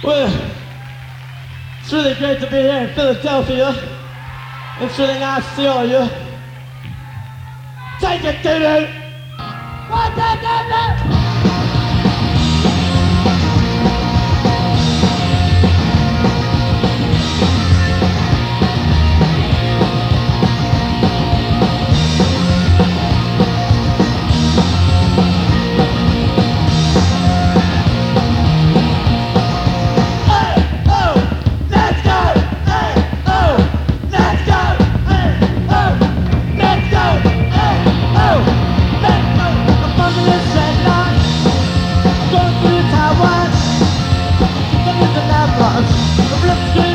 Well, it's really great to be here in Philadelphia. It's really nice to see all of you. Take it, doo-doo! What the doo-doo? Let's go!